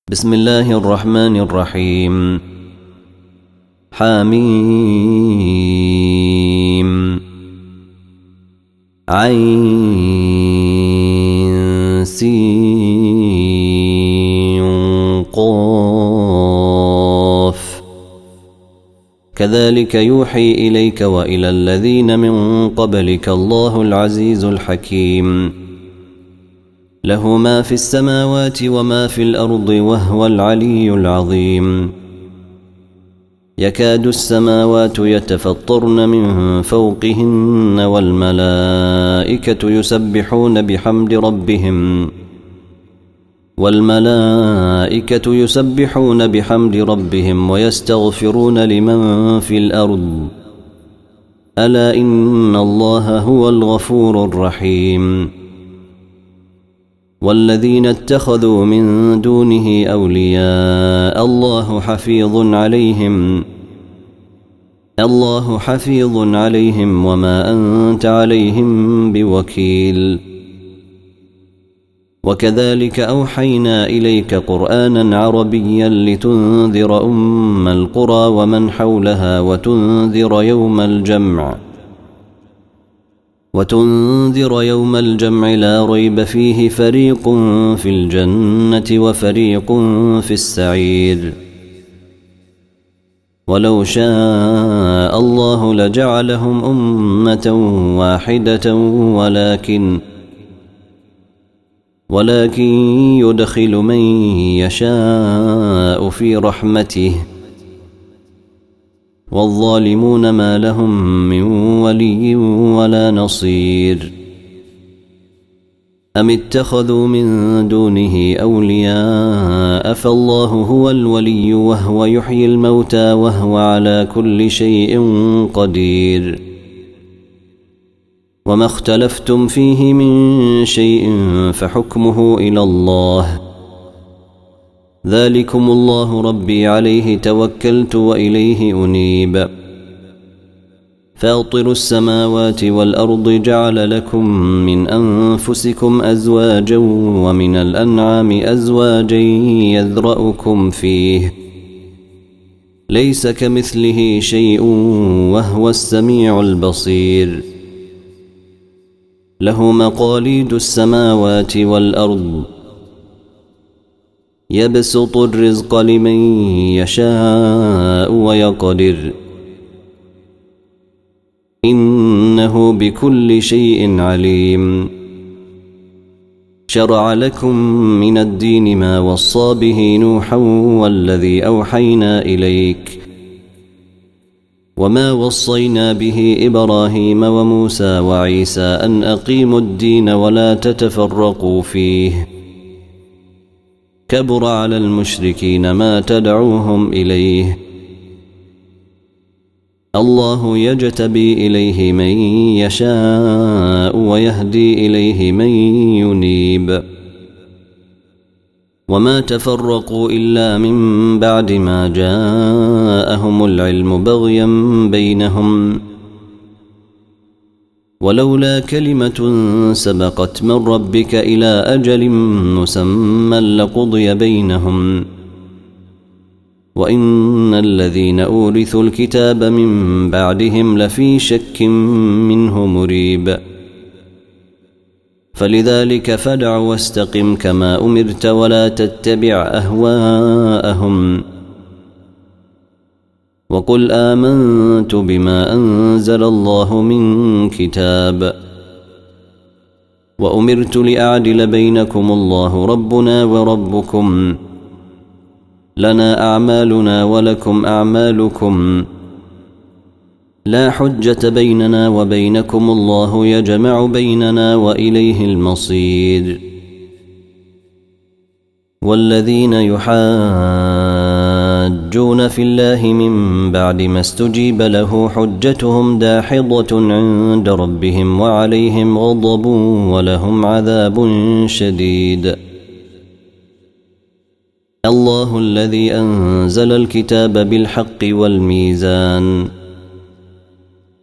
بسم الله الرحمن الرحيم. حميم عين سين قاف كذلك يوحي إليك وإلى الذين من قبلك الله العزيز الحكيم له ما في السماوات وما في الأرض وهو العلي العظيم. يكاد السماوات يتفطرن من فوقهن والملائكة يسبحون بحمد ربهم ويستغفرون لمن في الأرض ألا إن الله هو الغفور الرحيم. والذين اتخذوا من دونه أولياء الله حفيظ عليهم وما أنت عليهم بوكيل. وكذلك أوحينا إليك قرآنا عربيا لتنذر أم القرى ومن حولها وتنذر يوم الجمع لا ريب فيه فريق في الجنة وفريق في السعير. ولو شاء الله لجعلهم أمة واحدة ولكن يدخل من يشاء في رحمته والظالمون ما لهم من ولي ولا نصير. أم اتخذوا من دونه أولياء فالله هو الولي وهو يحيي الموتى وهو على كل شيء قدير. وما اختلفتم فيه من شيء فحكمه إلى الله ذلكم الله ربي عليه توكلت وإليه أنيب. فاطر السماوات والأرض جعل لكم من أنفسكم أزواجا ومن الأنعام أزواجا يذرأكم فيه ليس كمثله شيء وهو السميع البصير. له مقاليد السماوات والأرض يبسط الرزق لمن يشاء ويقدر إنه بكل شيء عليم. شرع لكم من الدين ما وصى به نوحا والذي أوحينا إليك وما وصينا به إبراهيم وموسى وعيسى أن أقيموا الدين ولا تتفرقوا فيه كبر على المشركين ما تدعوهم إليه. الله يجتبي إليه من يشاء ويهدي إليه من ينيب. وما تفرقوا إلا من بعد ما جاءهم العلم بغيا بينهم ولولا كلمة سبقت من ربك إلى أجل مسمى لقضي بينهم وإن الذين أورثوا الكتاب من بعدهم لفي شك منه مريب. فلذلك فادع واستقم كما أمرت ولا تتبع أهواءهم وقل آمنت بما أنزل الله من كتاب وأمرت لأعدل بينكم الله ربنا وربكم لنا أعمالنا ولكم أعمالكم لا حجة بيننا وبينكم الله يجمع بيننا وإليه المصير. والذين يحاجون في الله من بعد ما استجيب له حجتهم داحضة عند ربهم وعليهم غضب ولهم عذاب شديد. الله الذي أنزل الكتاب بالحق والميزان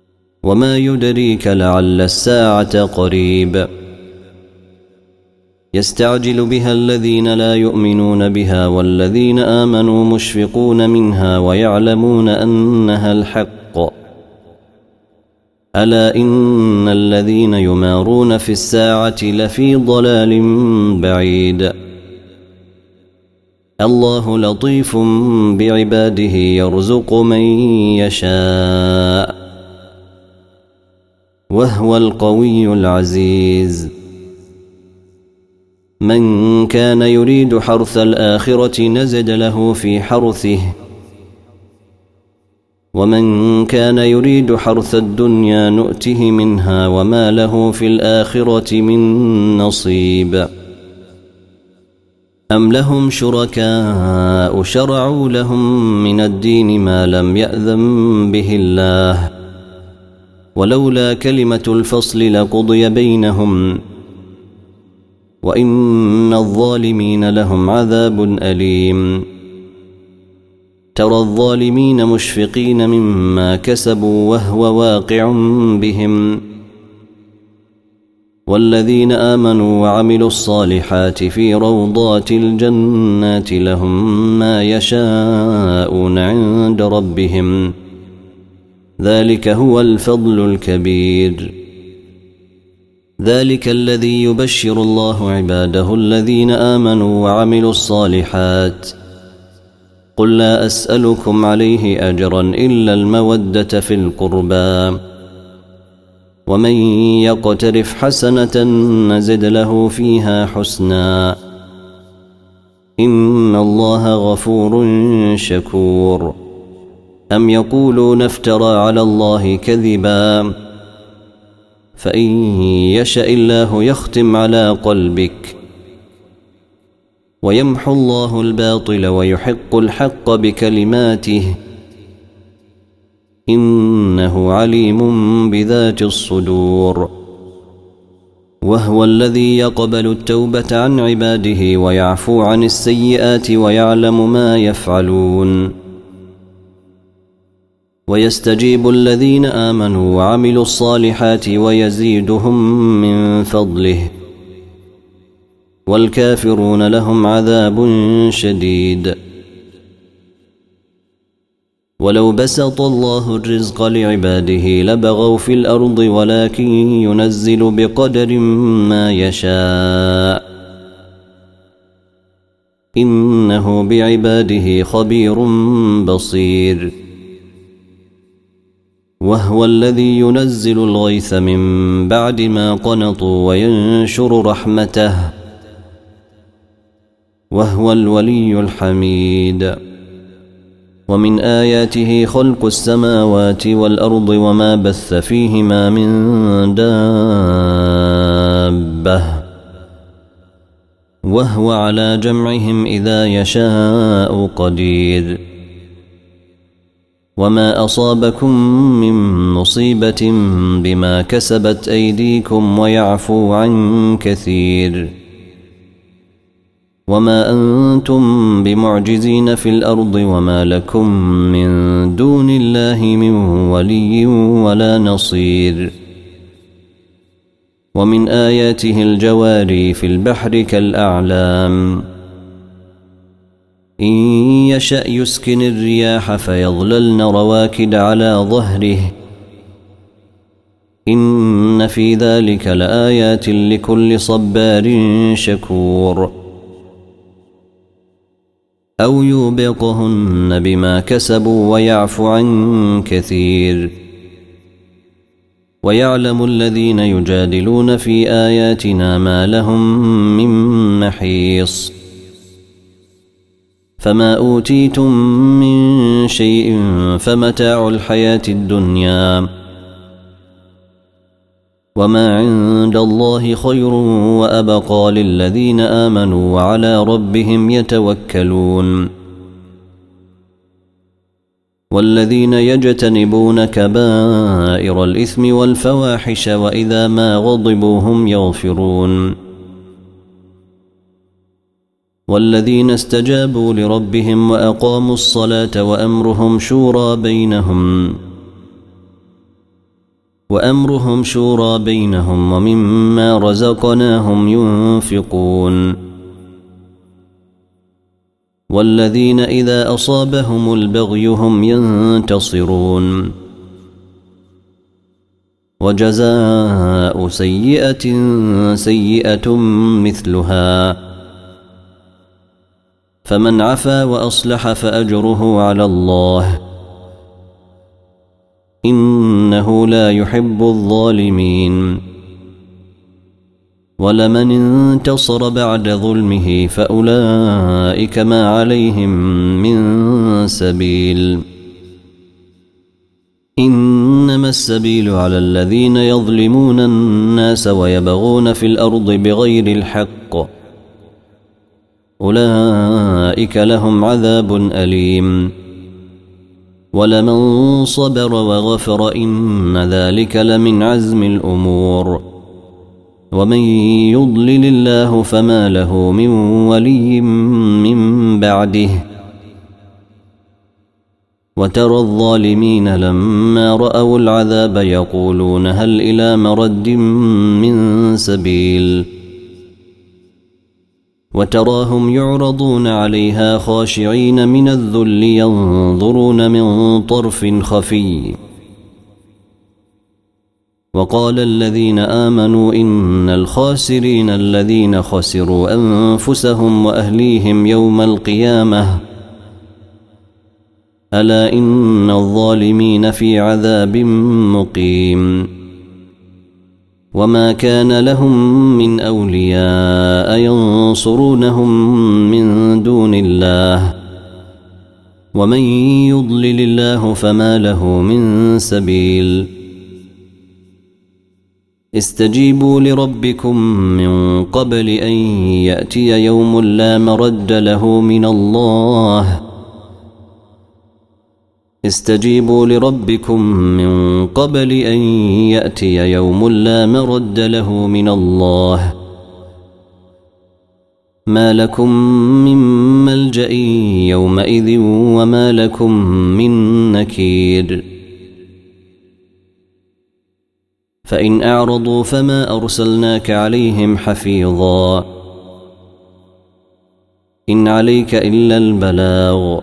وما يدريك لعل الساعة قريب يستعجل بها الذين لا يؤمنون بها والذين آمنوا مشفقون منها ويعلمون أنها الحق. ألا إن الذين يمارون في الساعة لفي ضلال بعيد. الله لطيف بعباده يرزق من يشاء وهو القوي العزيز. من كان يريد حرث الآخرة نزد له في حرثه ومن كان يريد حرث الدنيا نؤته منها وما له في الآخرة من نصيب. أم لهم شركاء شرعوا لهم من الدين ما لم يأذن به الله ولولا كلمة الفصل لقضي بينهم وإن الظالمين لهم عذاب أليم. ترى الظالمين مشفقين مما كسبوا وهو واقع بهم والذين آمنوا وعملوا الصالحات في روضات الجنات لهم ما يشاءون عند ربهم ذلك هو الفضل الكبير. ذلك الذي يبشر الله عباده الذين آمنوا وعملوا الصالحات. قل لا أسألكم عليه أجرا إلا المودة في القربى ومن يقترف حسنة نزد له فيها حسنا إن الله غفور شكور. أم يقولون افترى على الله كذبا فإن يشاء الله يختم على قلبك ويمحو الله الباطل ويحق الحق بكلماته إنه عليم بذات الصدور. وهو الذي يقبل التوبة عن عباده ويعفو عن السيئات ويعلم ما يفعلون ويستجيب الذين آمنوا وعملوا الصالحات ويزيدهم من فضله والكافرون لهم عذاب شديد. ولو بسط الله الرزق لعباده لبغوا في الأرض ولكن ينزل بقدر ما يشاء إنه بعباده خبير بصير. وهو الذي ينزل الغيث من بعد ما قنطوا وينشر رحمته وهو الولي الحميد. ومن آياته خلق السماوات والأرض وما بث فيهما من دابة وهو على جمعهم إذا يشاء قدير. وما أصابكم من مصيبة بما كسبت أيديكم ويعفو عن كثير وما أنتم بمعجزين في الأرض وما لكم من دون الله من ولي ولا نصير. ومن آياته الجواري في البحر كالأعلام إن يشأ يسكن الرياح فيظللن رواكد على ظهره إن في ذلك لآيات لكل صبار شكور. أو يوبقهن بما كسبوا ويعفو عن كثير. ويعلم الذين يجادلون في آياتنا ما لهم من محيص. فما أوتيتم من شيء فمتاع الحياة الدنيا وما عند الله خير وأبقى للذين آمنوا وعلى ربهم يتوكلون. والذين يجتنبون كبائر الإثم والفواحش وإذا ما غضبوا هم يغفرون. والذين استجابوا لربهم وأقاموا الصلاة وأمرهم شورى بينهم وأمرهم شورى بينهم ومما رزقناهم ينفقون والذين إذا أصابهم البغي هم ينتصرون وجزاء سيئة سيئة مثلها فمن عفا وأصلح فأجره على الله إنه لا يحب الظالمين ولمن انتصر بعد ظلمه فأولئك ما عليهم من سبيل إنما السبيل على الذين يظلمون الناس ويبغون في الأرض بغير الحق أولئك لهم عذاب أليم ولمن صبر وغفر إن ذلك لمن عزم الأمور ومن يضلل الله فما له من ولي من بعده وترى الظالمين لما رأوا العذاب يقولون هل إلى مرد من سبيل وتراهم يعرضون عليها خاشعين من الذل ينظرون من طرف خفي وقال الذين آمنوا إن الخاسرين الذين خسروا أنفسهم وأهليهم يوم القيامة ألا إن الظالمين في عذاب مقيم وما كان لهم من أولياء ينصرونهم من دون الله ومن يضلل الله فما له من سبيل استجيبوا لربكم من قبل أن يأتي يوم لا مرد له من الله استجيبوا لربكم من قبل أن يأتي يوم لا مرد له من الله ما لكم من ملجأ يومئذ وما لكم من نكير فإن أعرضوا فما أرسلناك عليهم حفيظا إن عليك إلا البلاغ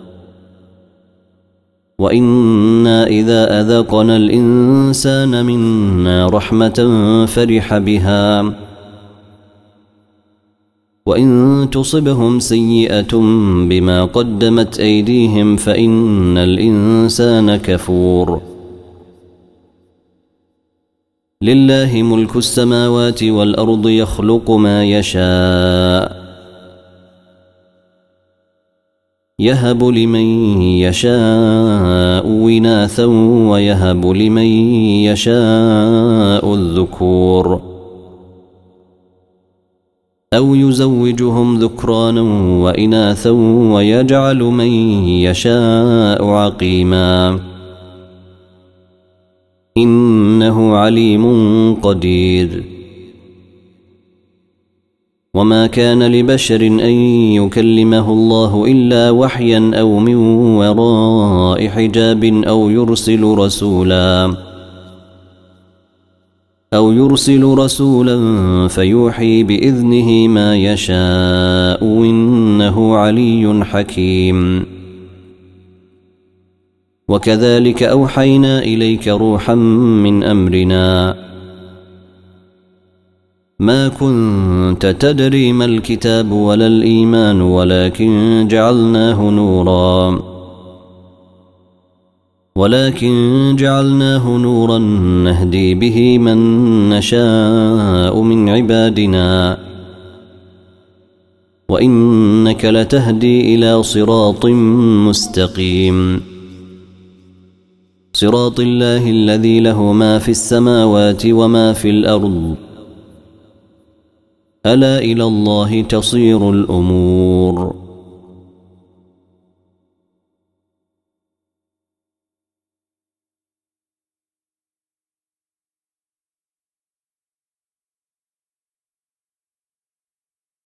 وإنا إذا أذقنا الإنسان منا رحمة فرح بها وإن تصبهم سيئة بما قدمت أيديهم فإن الإنسان كفور لله ملك السماوات والأرض يخلق ما يشاء يهب لمن يشاء إناثا ويهب لمن يشاء الذكور أو يزوجهم ذكرانا وإناثا ويجعل من يشاء عقيما إنه عليم قدير وما كان لبشر أن يكلمه الله إلا وحيا أو من وراء حجاب أو يرسل رسولا فيوحي بإذنه ما يشاء إنه علي حكيم وكذلك أوحينا إليك روحا من أمرنا ما كنت تدري ما الكتاب ولا الإيمان ولكن جعلناه نورا نهدي به من نشاء من عبادنا وإنك لتهدي إلى صراط مستقيم صراط الله الذي له ما في السماوات وما في الأرض ألا إلى الله تصير الأمور